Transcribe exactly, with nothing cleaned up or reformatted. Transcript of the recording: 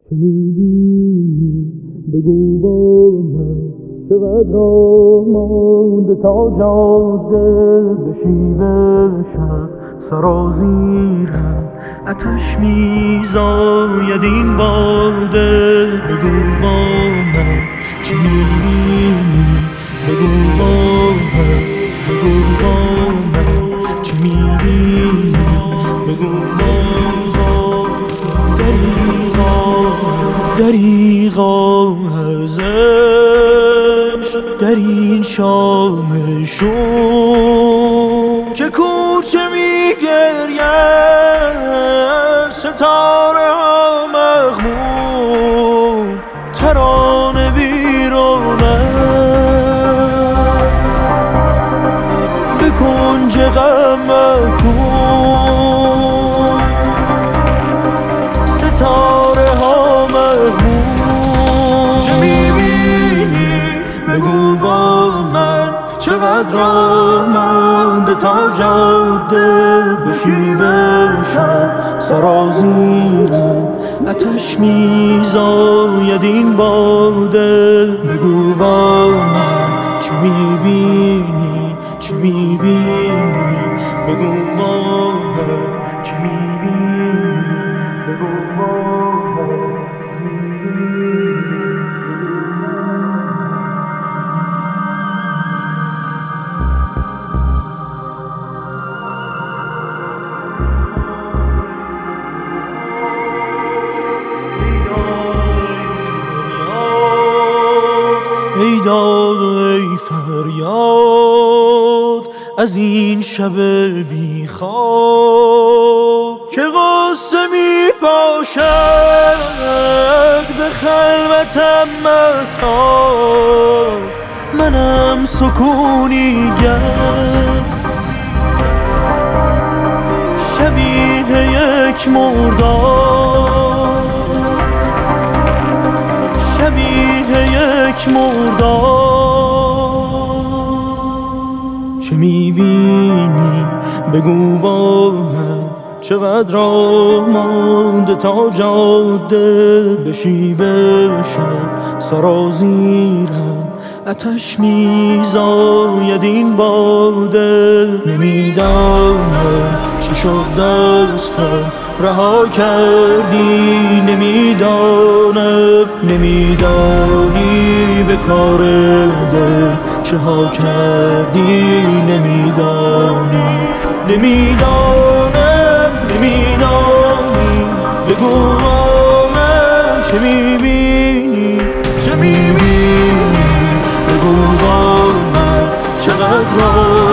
چه می‌بینی بگو با من، چقدر راه مانده تا جاده بشی به شب سرازیرم، آتش میزاید این باده. بگو با من چه می‌بینی، بگو با من، بگو با من چه می‌بینی، بگو با من. دریغا دریغا از عشق در این شام شوم که کوچه میگرید ستاره ها مغموم، ترانه بیرونه به کنج غم مکن، ستاره ها مغموم. چه میبینی بگو با من، چقدر راه مانده تا جاده بشی به شب سرازیرم، آتش میزاید این باده. بگو با من چه میبینی، چه میبینی، بگو با من چه میبینی، بگو با من چه میبینی. ای داد و ای فریاد از این شب بی خواب که غصه می پاشد به خلوتم مهتاب. منم سکونی گس شبیه یک مردار، شبیه یک مردار. چه میبینی بگو با من، چقدر راه مانده تا جاده بشی به شب سرازیرم، آتش میزاید این باده. نمیدانم چی شد دستم رها کردی، نمیدانم نمیدانی به کار دل چه ها کردی، نمیدانی نمیدانم نمیدانی. بگو با من چه میبینی، چه میبینی، بگو با من چقدر